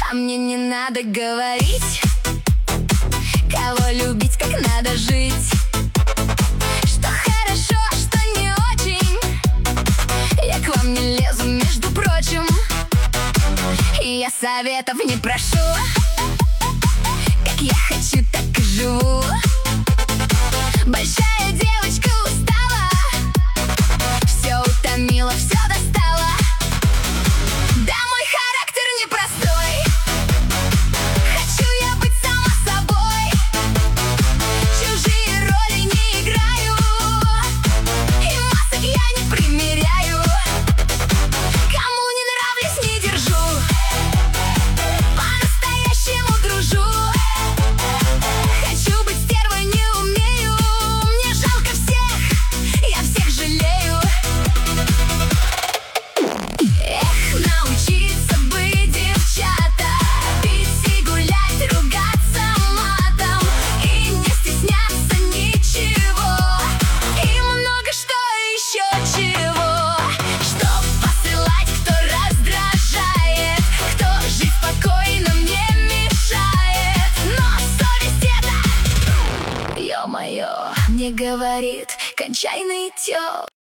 А мне не надо говорить, кого любить, как надо жить. Что хорошо, что не очень. Я к вам не лезу, между прочим. И я советов не прошу. Как я хочу, так и живу. Большая девочка устала, все утомила, все достала. Да, мой характер непростой. Хочу я быть сама собой. Чужие роли не играю, и масок я не примеряю. Кому не нравлюсь, не держу. По-настоящему дружу. Хочу быть стервой, не умею. Мне жалко всех, я всех жалею. Эх, научиться быть, девчата, пить и гулять, ругаться матом и не стесняться ничего. И много что еще чего. Чтоб посылать, кто раздражает, кто жить спокойно мне мешает. Но совесть это, ё-моё, мне говорит: кончай нытьё.